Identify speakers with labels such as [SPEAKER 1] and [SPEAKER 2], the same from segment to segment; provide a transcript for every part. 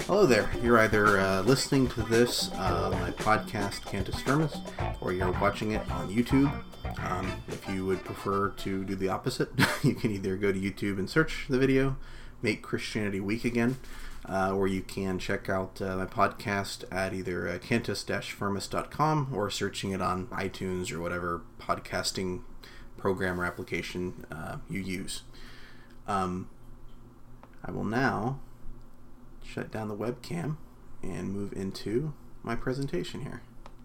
[SPEAKER 1] Hello there. You're either listening to this, my podcast, Cantus Firmus, or you're watching it on YouTube. If you would prefer to do the opposite, you can either go to YouTube and search the video, Make Christianity Weak Again, or you can check out my podcast at either cantus-firmus.com or searching it on iTunes or whatever podcasting program or application you use. I will now shut down the webcam and move into my presentation here.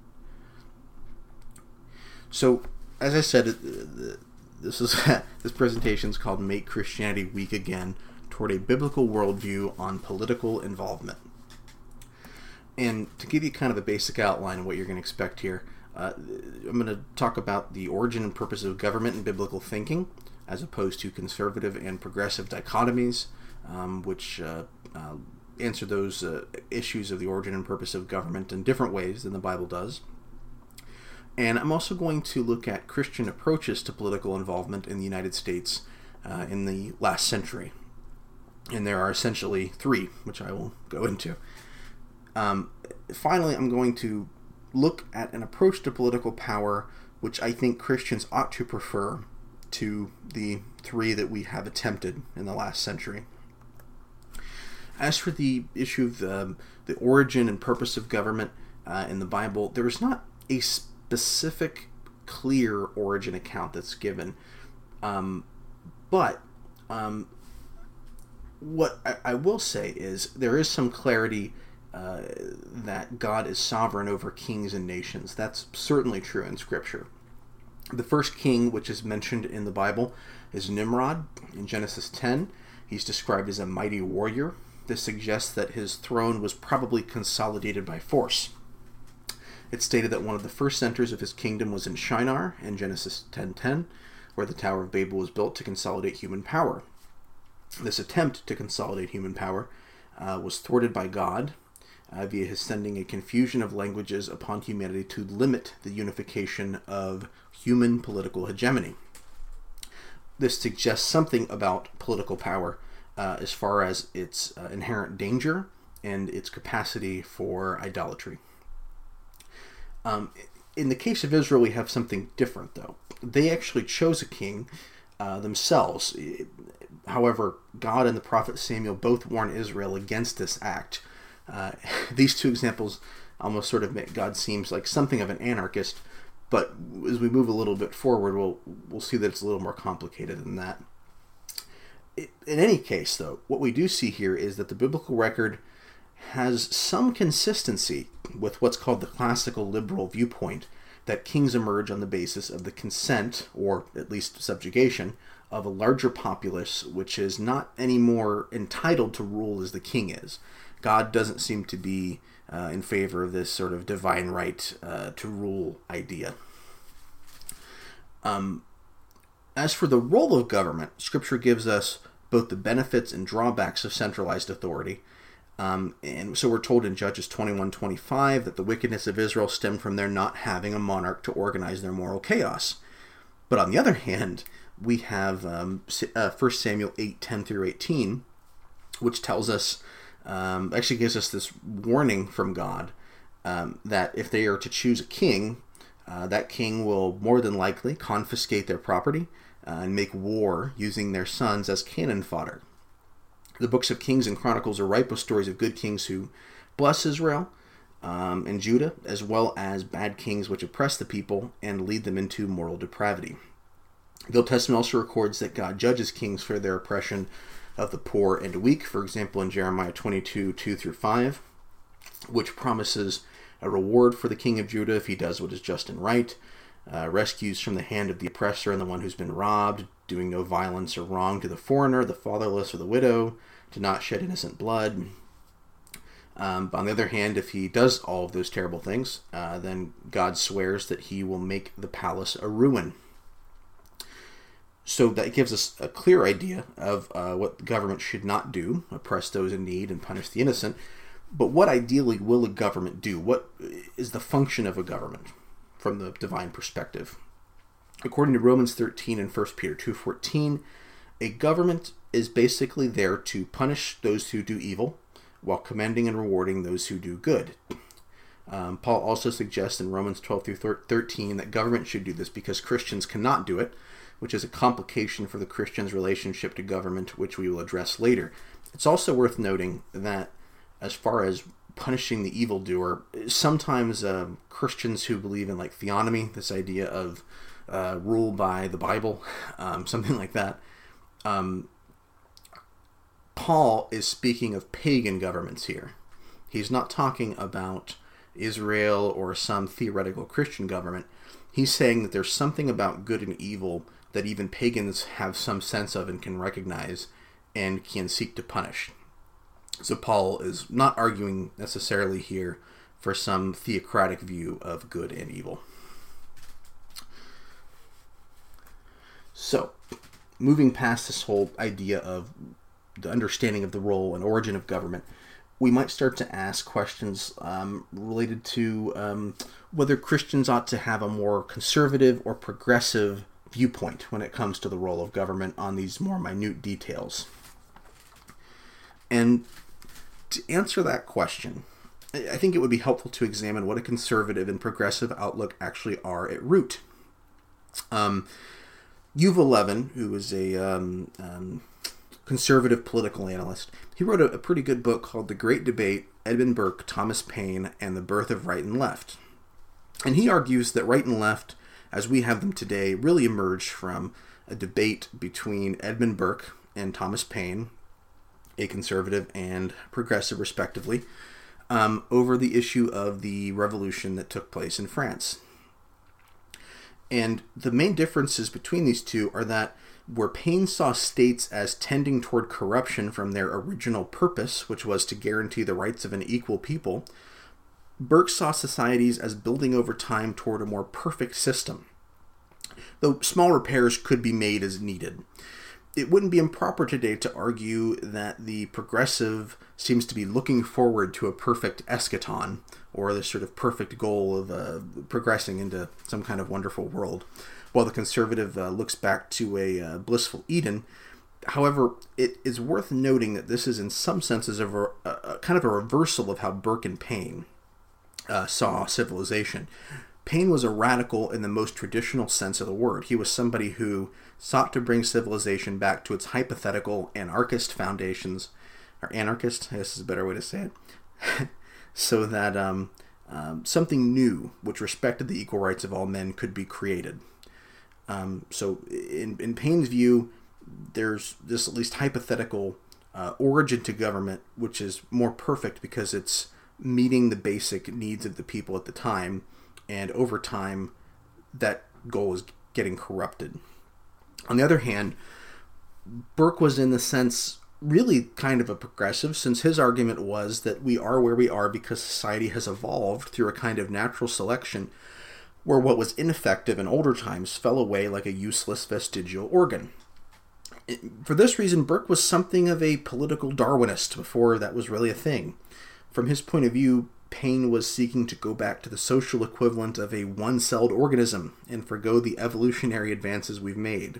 [SPEAKER 1] So, as I said, this presentation is called Make Christianity Weak Again, toward a biblical worldview on political involvement. And to give you kind of a basic outline of what you're going to expect here, I'm going to talk about the origin and purpose of government and biblical thinking, as opposed to conservative and progressive dichotomies, which answer those issues of the origin and purpose of government in different ways than the Bible does. And I'm also going to look at Christian approaches to political involvement in the United States in the last century. And there are essentially three, which I will go into. Finally, I'm going to look at an approach to political power which I think Christians ought to prefer to the three that we have attempted in the last century. As for the issue of the origin and purpose of government in the Bible, there is not a specific, clear origin account that's given. But what I will say is there is some clarity that God is sovereign over kings and nations. That's certainly true in Scripture. The first king which is mentioned in the Bible is Nimrod in Genesis 10. He's described as a mighty warrior. This suggests that his throne was probably consolidated by force. It's stated that one of the first centers of his kingdom was in Shinar in Genesis 10:10, where the Tower of Babel was built to consolidate human power. This attempt to consolidate human power was thwarted by God via his sending a confusion of languages upon humanity to limit the unification of human political hegemony. This suggests something about political power as far as its inherent danger and its capacity for idolatry. In the case of Israel, we have something different, though. They actually chose a king themselves. However, God and the prophet Samuel both warn Israel against this act. These two examples almost sort of make God seems like something of an anarchist, but as we move a little bit forward, we'll see that it's a little more complicated than that. In any case, though, what we do see here is that the biblical record has some consistency with what's called the classical liberal viewpoint, that kings emerge on the basis of the consent, or at least subjugation, of a larger populace which is not any more entitled to rule as the king is. God doesn't seem to be in favor of this sort of divine right to rule idea. As for the role of government, Scripture gives us both the benefits and drawbacks of centralized authority. And so we're told in Judges 21:25 that the wickedness of Israel stemmed from their not having a monarch to organize their moral chaos. But on the other hand, we have 1 Samuel 8:10 through 18, which tells us, actually gives us this warning from God that if they are to choose a king, that king will more than likely confiscate their property and make war using their sons as cannon fodder. The books of Kings and Chronicles are ripe with stories of good kings who bless Israel and Judah, as well as bad kings which oppress the people and lead them into moral depravity. The Old Testament also records that God judges kings for their oppression of the poor and weak, for example in Jeremiah 22:2 through 5, which promises a reward for the king of Judah if he does what is just and right, rescues from the hand of the oppressor and the one who's been robbed, doing no violence or wrong to the foreigner, the fatherless, or the widow, to not shed innocent blood. But on the other hand, if he does all of those terrible things, then God swears that he will make the palace a ruin. So that gives us a clear idea of what the government should not do, oppress those in need and punish the innocent. But what ideally will a government do? What is the function of a government from the divine perspective? According to Romans 13 and 1 Peter 2:14, a government is basically there to punish those who do evil, while commending and rewarding those who do good. Paul also suggests in Romans 12 through 13 that government should do this because Christians cannot do it, which is a complication for the Christian's relationship to government, which we will address later. It's also worth noting that as far as punishing the evildoer, sometimes Christians who believe in like theonomy, this idea of rule by the Bible, something like that, Paul is speaking of pagan governments here. He's not talking about Israel or some theoretical Christian government. He's saying that there's something about good and evil that even pagans have some sense of and can recognize and can seek to punish. So Paul is not arguing necessarily here for some theocratic view of good and evil. So, moving past this whole idea of the understanding of the role and origin of government, we might start to ask questions related to whether Christians ought to have a more conservative or progressive viewpoint when it comes to the role of government on these more minute details. And to answer that question, I think it would be helpful to examine what a conservative and progressive outlook actually are at root. Yuval Levin, who is a conservative political analyst, he wrote a pretty good book called The Great Debate, Edmund Burke, Thomas Paine, and the Birth of Right and Left. And he argues that right and left, as we have them today, really emerged from a debate between Edmund Burke and Thomas Paine, a conservative and progressive respectively, over the issue of the revolution that took place in France. And the main differences between these two are that where Paine saw states as tending toward corruption from their original purpose, which was to guarantee the rights of an equal people, Burke saw societies as building over time toward a more perfect system, though small repairs could be made as needed. It wouldn't be improper today to argue that the progressive seems to be looking forward to a perfect eschaton, or this sort of perfect goal of progressing into some kind of wonderful world, while the conservative looks back to a blissful Eden. However, it is worth noting that this is in some senses a kind of a reversal of how Burke and Paine saw civilization. Paine was a radical in the most traditional sense of the word. He was somebody who sought to bring civilization back to its hypothetical anarchist foundations, or anarchist, I guess is a better way to say it, so that something new, which respected the equal rights of all men, could be created. So in Paine's view, there's this at least hypothetical origin to government, which is more perfect because it's meeting the basic needs of the people at the time, and over time, that goal is getting corrupted. On the other hand, Burke was in the sense really kind of a progressive, since his argument was that we are where we are because society has evolved through a kind of natural selection where what was ineffective in older times fell away like a useless vestigial organ. For this reason, Burke was something of a political Darwinist before that was really a thing. From his point of view, Paine was seeking to go back to the social equivalent of a one-celled organism and forgo the evolutionary advances we've made.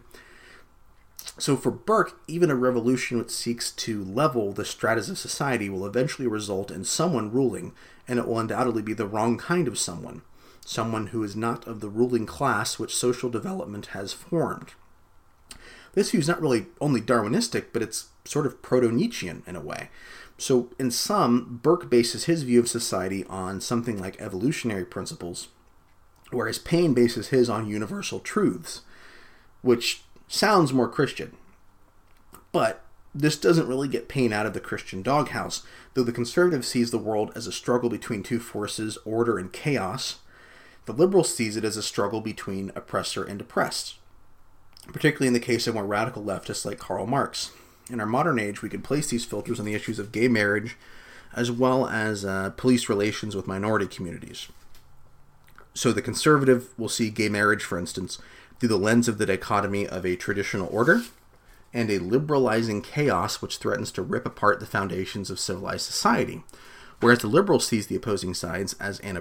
[SPEAKER 1] So for Burke, even a revolution which seeks to level the stratas of society will eventually result in someone ruling, and it will undoubtedly be the wrong kind of someone who is not of the ruling class which social development has formed. This view is not really only Darwinistic, but it's sort of proto-Nietzschean in a way. So in sum, Burke bases his view of society on something like evolutionary principles, whereas Paine bases his on universal truths, which sounds more Christian. But this doesn't really get Paine out of the Christian doghouse, though the conservative sees the world as a struggle between two forces, order and chaos. The liberal sees it as a struggle between oppressor and oppressed, particularly in the case of more radical leftists like Karl Marx. In our modern age, we can place these filters on the issues of gay marriage, as well as police relations with minority communities. So the conservative will see gay marriage, for instance, through the lens of the dichotomy of a traditional order and a liberalizing chaos which threatens to rip apart the foundations of civilized society, whereas the liberal sees the opposing sides as an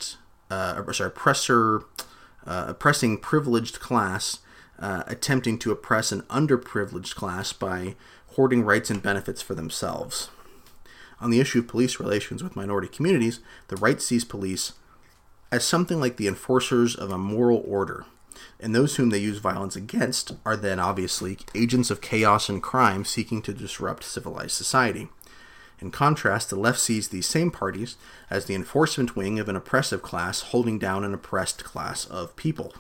[SPEAKER 1] oppressing privileged class attempting to oppress an underprivileged class by hoarding rights and benefits for themselves. On the issue of police relations with minority communities, the right sees police as something like the enforcers of a moral order, and those whom they use violence against are then obviously agents of chaos and crime seeking to disrupt civilized society. In contrast, the left sees these same parties as the enforcement wing of an oppressive class holding down an oppressed class of people.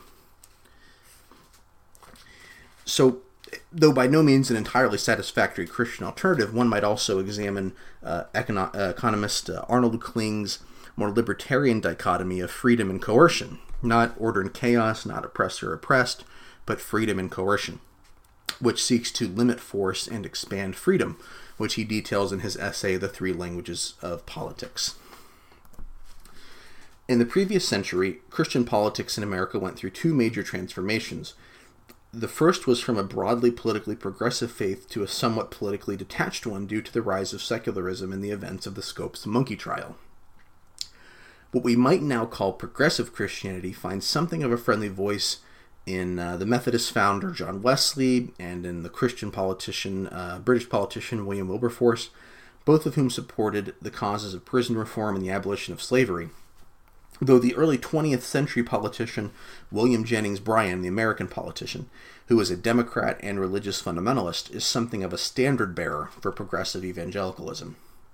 [SPEAKER 1] So, though by no means an entirely satisfactory Christian alternative, one might also examine economist Arnold Kling's more libertarian dichotomy of freedom and coercion. Not order and chaos, not oppressor oppressed, but freedom and coercion, which seeks to limit force and expand freedom, which he details in his essay, The Three Languages of Politics. In the previous century, Christian politics in America went through two major transformations. The first was from a broadly politically progressive faith to a somewhat politically detached one due to the rise of secularism and the events of the Scopes monkey trial. What we might now call progressive Christianity finds something of a friendly voice in the Methodist founder John Wesley and in the Christian politician, British politician William Wilberforce, both of whom supported the causes of prison reform and the abolition of slavery. Though the early 20th century politician William Jennings Bryan, the American politician, who was a Democrat and religious fundamentalist, is something of a standard bearer for progressive evangelicalism.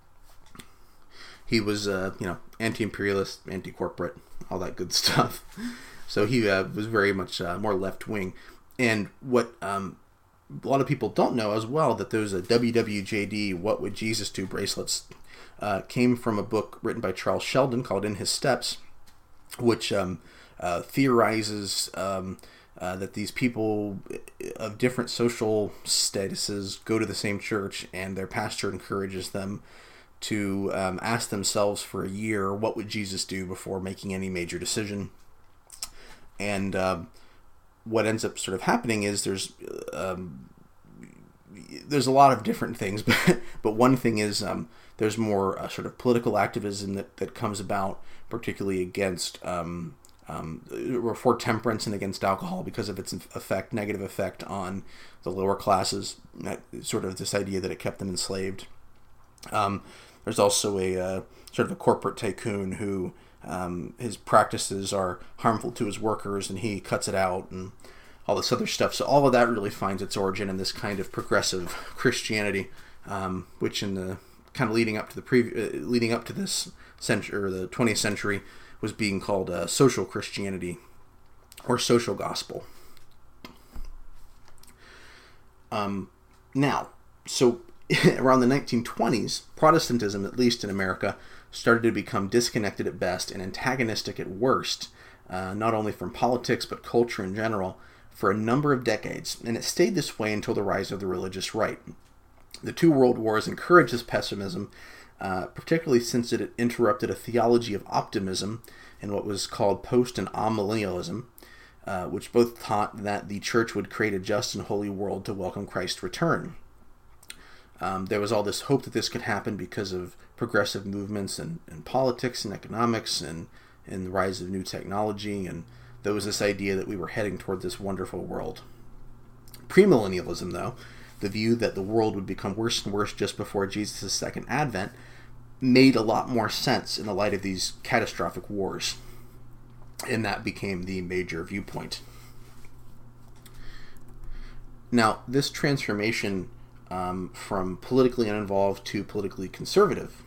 [SPEAKER 1] He was, anti-imperialist, anti-corporate, all that good stuff. So he was very much more left-wing. And what a lot of people don't know as well, that those WWJD, What Would Jesus Do bracelets, came from a book written by Charles Sheldon called In His Steps, which theorizes that these people of different social statuses go to the same church, and their pastor encourages them to ask themselves for a year, what would Jesus do before making any major decision? And what ends up sort of happening is there's a lot of different things, but one thing is there's more sort of political activism that comes about, particularly against for temperance and against alcohol because of its negative effect on the lower classes. Sort of this idea that it kept them enslaved. There's also a sort of a corporate tycoon who his practices are harmful to his workers and he cuts it out and all this other stuff. So all of that really finds its origin in this kind of progressive Christianity, which in the kind of leading up to this century, or the 20th century, was being called social Christianity or social gospel. Around the 1920s, Protestantism, at least in America, started to become disconnected at best and antagonistic at worst, not only from politics but culture in general, for a number of decades, and it stayed this way until the rise of the religious right. The two world wars encouraged this pessimism, particularly since it interrupted a theology of optimism in what was called post- and amillennialism, which both taught that the church would create a just and holy world to welcome Christ's return. There was all this hope that this could happen because of progressive movements in politics and economics and the rise of new technology, and there was this idea that we were heading toward this wonderful world. Premillennialism, though, the view that the world would become worse and worse just before Jesus' second advent, made a lot more sense in the light of these catastrophic wars, and that became the major viewpoint. Now, this transformation from politically uninvolved to politically conservative,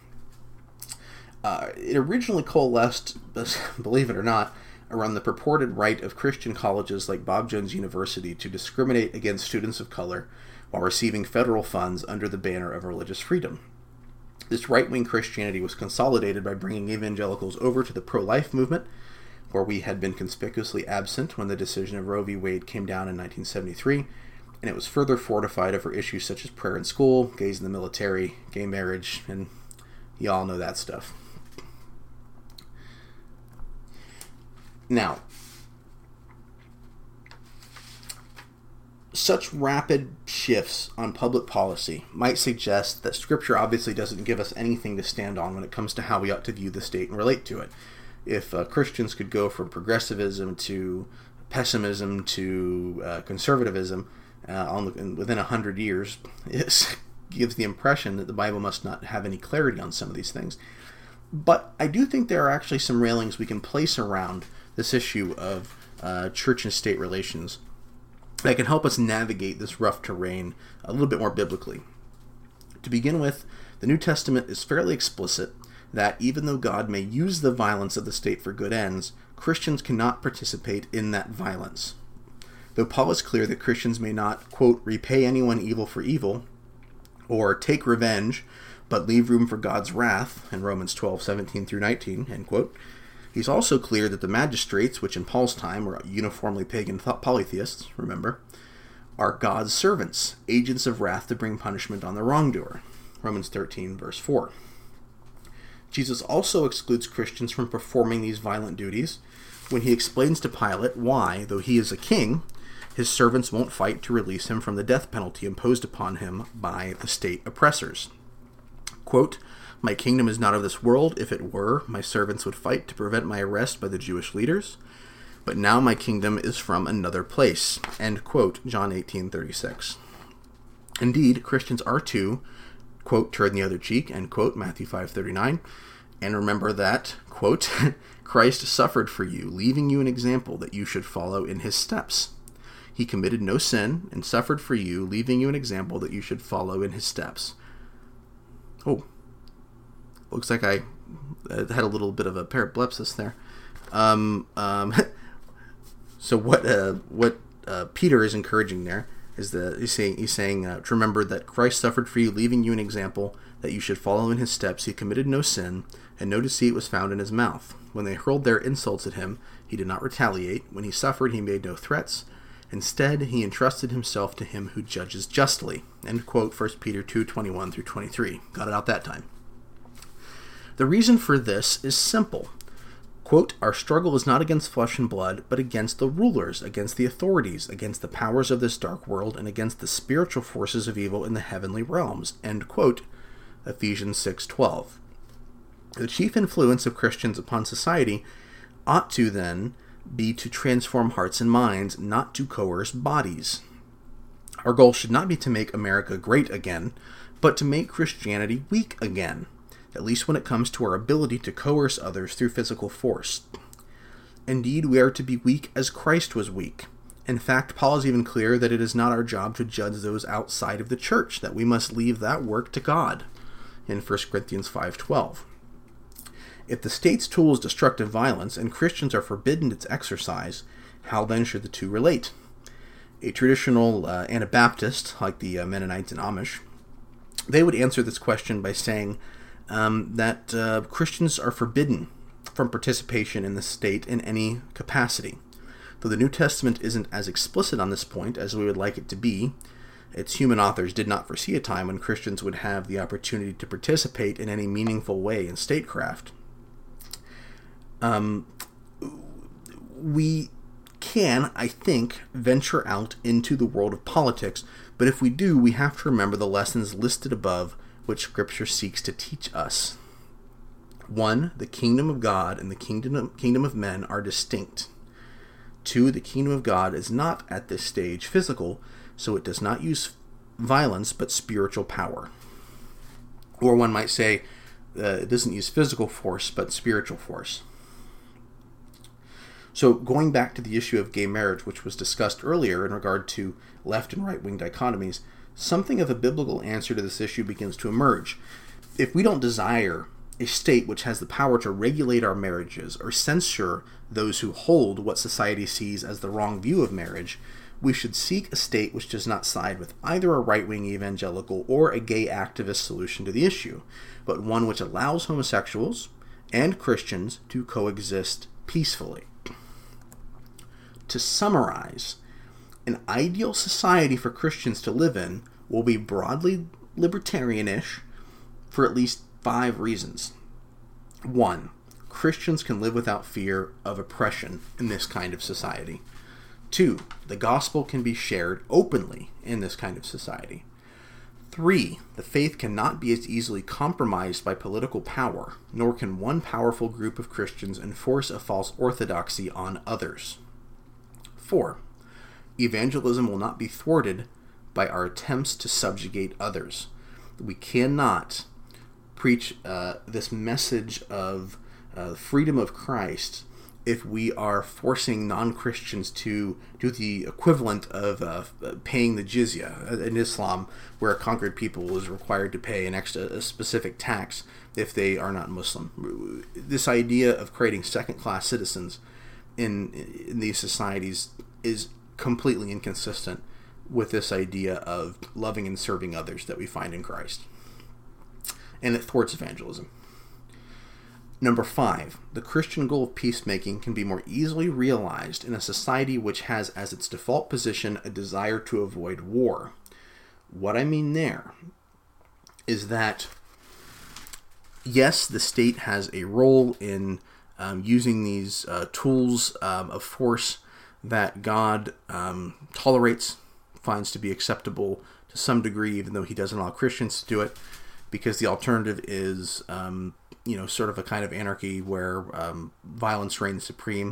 [SPEAKER 1] it originally coalesced, believe it or not, around the purported right of Christian colleges like Bob Jones University to discriminate against students of color while receiving federal funds under the banner of religious freedom. This right-wing Christianity was consolidated by bringing evangelicals over to the pro-life movement, where we had been conspicuously absent when the decision of Roe v. Wade came down in 1973, and it was further fortified over issues such as prayer in school, gays in the military, gay marriage, and y'all know that stuff. Now, such rapid shifts on public policy might suggest that Scripture obviously doesn't give us anything to stand on when it comes to how we ought to view the state and relate to it. If Christians could go from progressivism to pessimism to conservatism within 100 years, gives the impression that the Bible must not have any clarity on some of these things. But I do think there are actually some railings we can place around this issue of church and state relations that can help us navigate this rough terrain a little bit more biblically. To begin with, the New Testament is fairly explicit that even though God may use the violence of the state for good ends, Christians cannot participate in that violence. Though Paul is clear that Christians may not, quote, repay anyone evil for evil, or take revenge, but leave room for God's wrath, in Romans 12:17 through 19, end quote, he's also clear that the magistrates, which in Paul's time were uniformly pagan polytheists, remember, are God's servants, agents of wrath to bring punishment on the wrongdoer, Romans 13, verse 4. Jesus also excludes Christians from performing these violent duties when he explains to Pilate why, though he is a king, his servants won't fight to release him from the death penalty imposed upon him by the state oppressors. Quote, my kingdom is not of this world. If it were, my servants would fight to prevent my arrest by the Jewish leaders. But now my kingdom is from another place. End quote, John 18:36. Indeed, Christians are to, quote, turn the other cheek, end quote, Matthew 5:39. And remember that, quote, Christ suffered for you, leaving you an example that you should follow in his steps. He committed no sin and suffered for you, leaving you an example that you should follow in his steps. Oh, looks like I had a little bit of a parablepsis there. So what Peter is encouraging there is that he's saying to remember that Christ suffered for you, leaving you an example that you should follow in his steps. He committed no sin, and no deceit was found in his mouth. When they hurled their insults at him, he did not retaliate. When he suffered, he made no threats. Instead, he entrusted himself to him who judges justly. End quote, 1 Peter 2:21 through 23. Got it out that time. The reason for this is simple. Quote, our struggle is not against flesh and blood, but against the rulers, against the authorities, against the powers of this dark world, and against the spiritual forces of evil in the heavenly realms. End quote, Ephesians 6:12. The chief influence of Christians upon society ought to then be to transform hearts and minds, not to coerce bodies. Our goal should not be to make America great again, but to make Christianity weak again, at least when it comes to our ability to coerce others through physical force. Indeed, we are to be weak as Christ was weak. In fact, Paul is even clear that it is not our job to judge those outside of the church, that we must leave that work to God, in 1 Corinthians 5:12. If the state's tool is destructive violence and Christians are forbidden its exercise, how then should the two relate? A traditional Anabaptist, like the Mennonites and Amish, they would answer this question by saying that Christians are forbidden from participation in the state in any capacity. Though the New Testament isn't as explicit on this point as we would like it to be, its human authors did not foresee a time when Christians would have the opportunity to participate in any meaningful way in statecraft. We can, I think, venture out into the world of politics, but if we do, we have to remember the lessons listed above which Scripture seeks to teach us. 1. The kingdom of God and the kingdom of men are distinct. 2. The kingdom of God is not at this stage physical, so it does not use violence but spiritual power. Or one might say it doesn't use physical force but spiritual force. So going back to the issue of gay marriage, which was discussed earlier in regard to left and right-wing dichotomies, something of a biblical answer to this issue begins to emerge. If we don't desire a state which has the power to regulate our marriages or censure those who hold what society sees as the wrong view of marriage, we should seek a state which does not side with either a right-wing evangelical or a gay activist solution to the issue, but one which allows homosexuals and Christians to coexist peacefully. To summarize, an ideal society for Christians to live in will be broadly libertarianish for at least 5 reasons. 1. Christians can live without fear of oppression in this kind of society. 2. The gospel can be shared openly in this kind of society. 3. The faith cannot be as easily compromised by political power, nor can one powerful group of Christians enforce a false orthodoxy on others. 4. Evangelism will not be thwarted by our attempts to subjugate others. We cannot preach this message of freedom of Christ if we are forcing non-Christians to do the equivalent of paying the jizya in Islam, where a conquered people is required to pay a specific tax if they are not Muslim. This idea of creating second-class citizens in these societies is completely inconsistent with this idea of loving and serving others that we find in Christ. And it thwarts evangelism. Number 5, the Christian goal of peacemaking can be more easily realized in a society which has as its default position a desire to avoid war. What I mean there is that, yes, the state has a role in using these tools of force that God tolerates, finds to be acceptable to some degree, even though he doesn't allow Christians to do it, because the alternative is sort of a kind of anarchy where violence reigns supreme.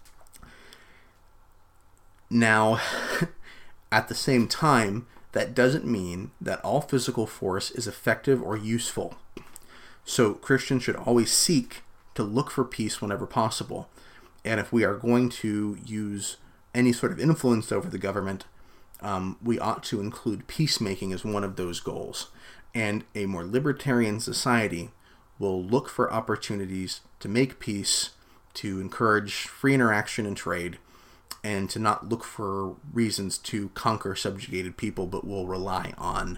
[SPEAKER 1] Now, at the same time, that doesn't mean that all physical force is effective or useful. So Christians should always seek to look for peace whenever possible. And if we are going to use any sort of influence over the government, we ought to include peacemaking as one of those goals. And a more libertarian society will look for opportunities to make peace, to encourage free interaction and trade, and to not look for reasons to conquer subjugated people, but will rely on,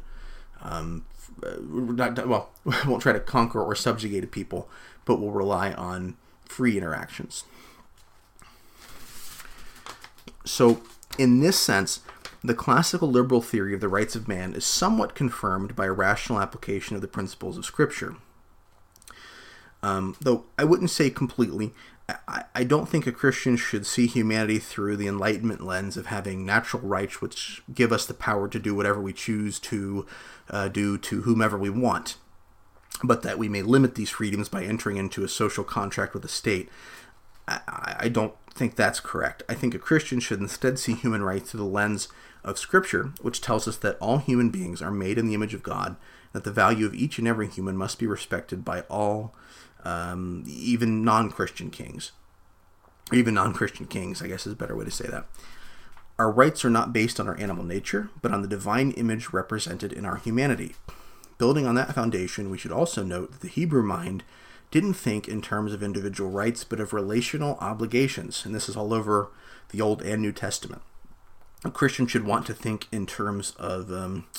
[SPEAKER 1] won't try to conquer or subjugate people, but will rely on free interactions. So, in this sense, the classical liberal theory of the rights of man is somewhat confirmed by a rational application of the principles of Scripture. Though I wouldn't say completely. I don't think a Christian should see humanity through the Enlightenment lens of having natural rights which give us the power to do whatever we choose to do to whomever we want, but that we may limit these freedoms by entering into a social contract with the state. I don't think that's correct. I think a Christian should instead see human rights through the lens of Scripture, which tells us that all human beings are made in the image of God, that the value of each and every human must be respected by all, even non-Christian kings. Or even non-Christian kings, I guess is a better way to say that. Our rights are not based on our animal nature, but on the divine image represented in our humanity. Building on that foundation, we should also note that the Hebrew mind didn't think in terms of individual rights, but of relational obligations, and this is all over the Old and New Testament. A Christian should want to think in terms of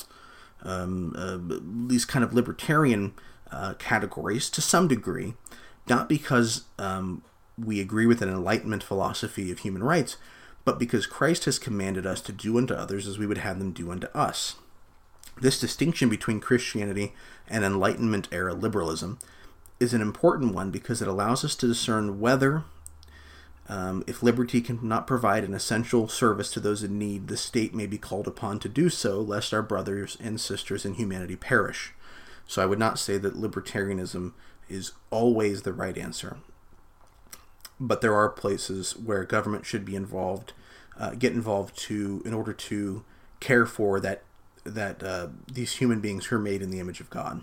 [SPEAKER 1] these kind of libertarian categories to some degree, not because we agree with an Enlightenment philosophy of human rights, but because Christ has commanded us to do unto others as we would have them do unto us. This distinction between Christianity and Enlightenment-era liberalism is an important one because it allows us to discern whether, if liberty cannot provide an essential service to those in need, the state may be called upon to do so, lest our brothers and sisters in humanity perish. So I would not say that libertarianism is always the right answer. But there are places where government should be involved, get involved in order to care for that these human beings who are made in the image of God.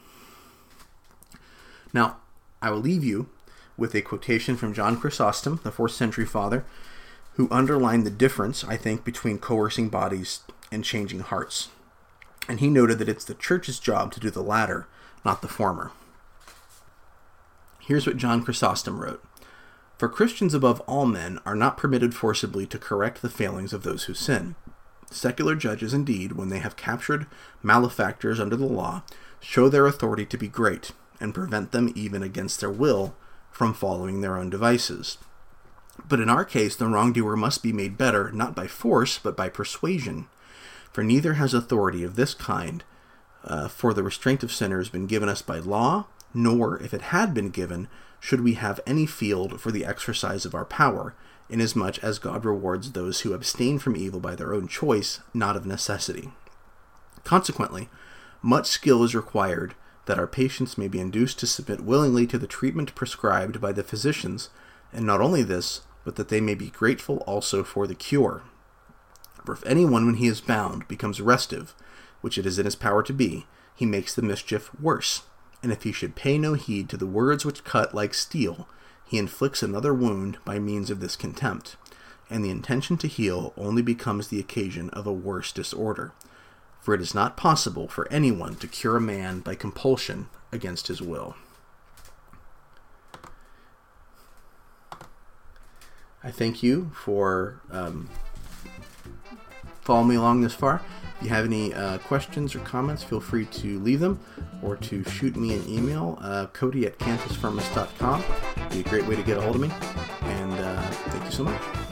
[SPEAKER 1] Now, I will leave you with a quotation from John Chrysostom, the 4th century father, who underlined the difference, I think, between coercing bodies and changing hearts. And he noted that it's the church's job to do the latter, not the former. Here's what John Chrysostom wrote. For Christians above all men are not permitted forcibly to correct the failings of those who sin. Secular judges, indeed, when they have captured malefactors under the law, show their authority to be great, and prevent them, even against their will, from following their own devices. But in our case, the wrongdoer must be made better, not by force, but by persuasion. For neither has authority of this kind for the restraint of sinners been given us by law, nor, if it had been given, should we have any field for the exercise of our power, inasmuch as God rewards those who abstain from evil by their own choice, not of necessity. Consequently, much skill is required that our patients may be induced to submit willingly to the treatment prescribed by the physicians, and not only this, but that they may be grateful also for the cure. For if anyone, when he is bound, becomes restive, which it is in his power to be, he makes the mischief worse. And if he should pay no heed to the words which cut like steel, he inflicts another wound by means of this contempt, and the intention to heal only becomes the occasion of a worse disorder. For it is not possible for anyone to cure a man by compulsion against his will. I thank you for following me along this far. If you have any questions or comments, feel free to leave them or to shoot me an email, Cody@cantusfirmus.com. It'd be a great way to get a hold of me. And thank you so much.